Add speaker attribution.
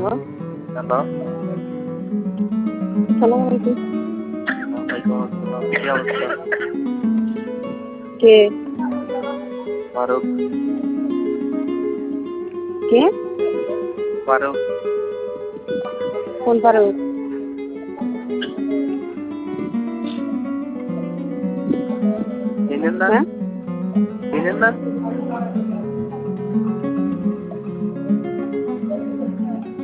Speaker 1: Hello,
Speaker 2: hello,
Speaker 1: আসসালামু আলাইকুম।
Speaker 2: ওয়ালাইকুম আসসালাম। কি অবস্থা?
Speaker 1: কে?
Speaker 2: ফারুক,
Speaker 1: কে?
Speaker 2: ফারুক,
Speaker 1: কোন ফারুক?
Speaker 2: চিনেন না?
Speaker 1: হ্যাঁ?
Speaker 2: চিনেন না?